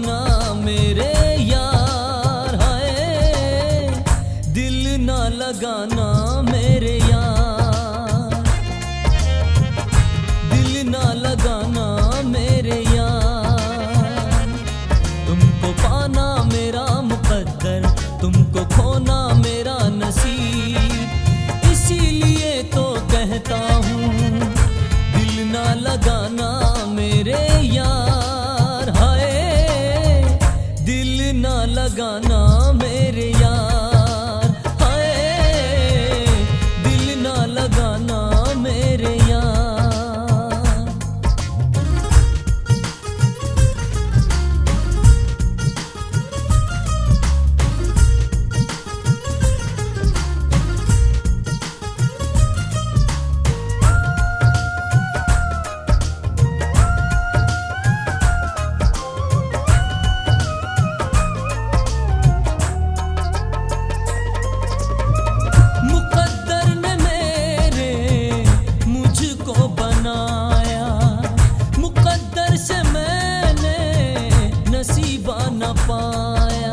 लगाना मेरे यार, हाय दिल ना लगाना मेरे यार, दिल ना लगाना मेरे यार। तुमको पाना मेरा मुकद्दर, तुमको खोना मेरा नसीब, इसीलिए तो कहता हूँ दिल ना लगाना मेरे यार, हाय दिल ना लगाना मेरे यार, हाय दिल ना लगाना मेरे यार। नसीबा न पाया,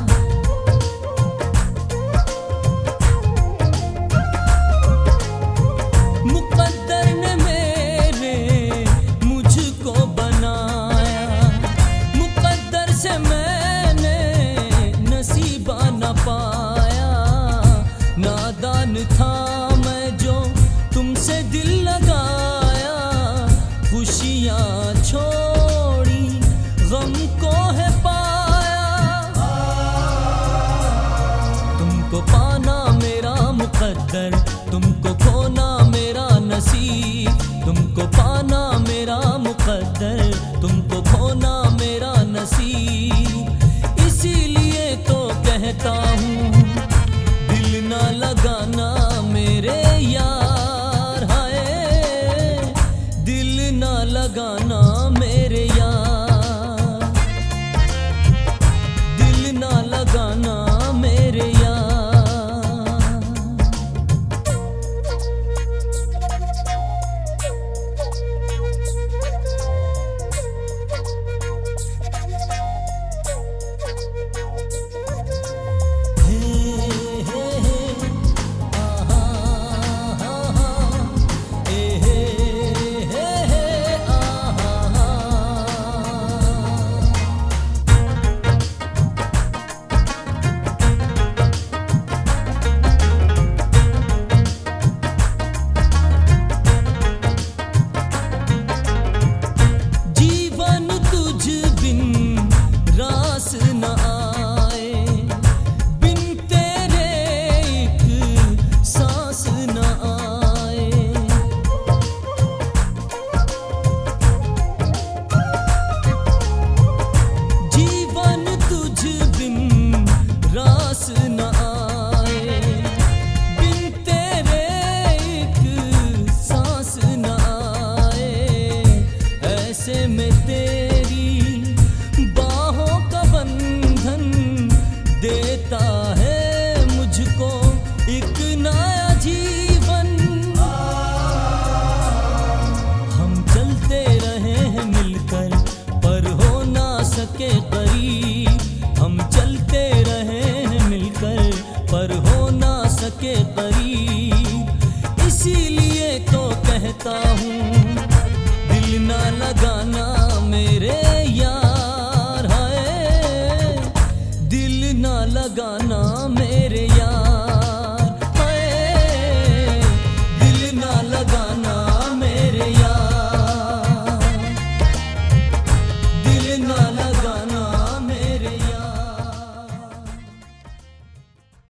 मुकद्दर ने मेरे मुझको बनाया, मुकद्दर से मैंने नसीबा न पाया। नादान था मैं जो तुमसे दिल लगाया, खुशियाँ छोड़ी गम को है पाया। तुमको पाना मेरा मुकद्दर, तुमको खोना मेरा नसीब, तुमको पाना मेरा मुकद्दर, तुमको खोना मेरा नसीब, इसीलिए तो कहता हूँ दिल ना लगाना मेरे यार, हाय दिल ना लगाना मेरे यार, दिल ना लगाना मेरे यार। में तेरी बाहों का बंधन देता है मुझको एक नया जीवन। हम चलते रहे हैं मिलकर पर हो ना सके करीब, हम चलते रहे हैं मिलकर पर हो ना सके करीब, इसीलिए तो कहता हूँ दिल ना लगाना मेरे यार, हाय दिल ना लगाना मेरे यार, हाय दिल ना लगाना मेरे यार, दिल ना लगाना।